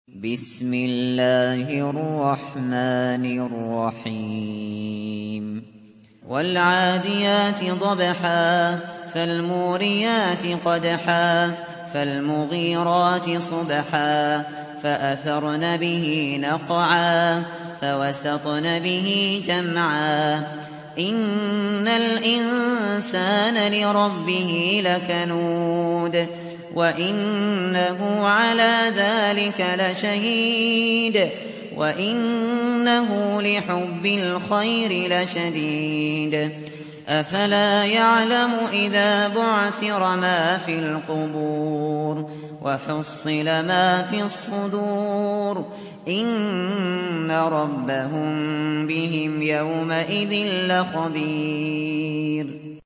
بسم الله الرحمن الرحيم والعاديات ضبحا فالموريات قدحا فالمغيرات صبحا فأثرن به نقعا فوسطن به جمعا إن الإنسان لربه لكنود وإنه على ذلك لشهيد وإنه لحب الخير لشديد أفلا يعلم إذا بعثر ما في القبور وحصل ما في الصدور إن ربهم بهم يومئذ لخبير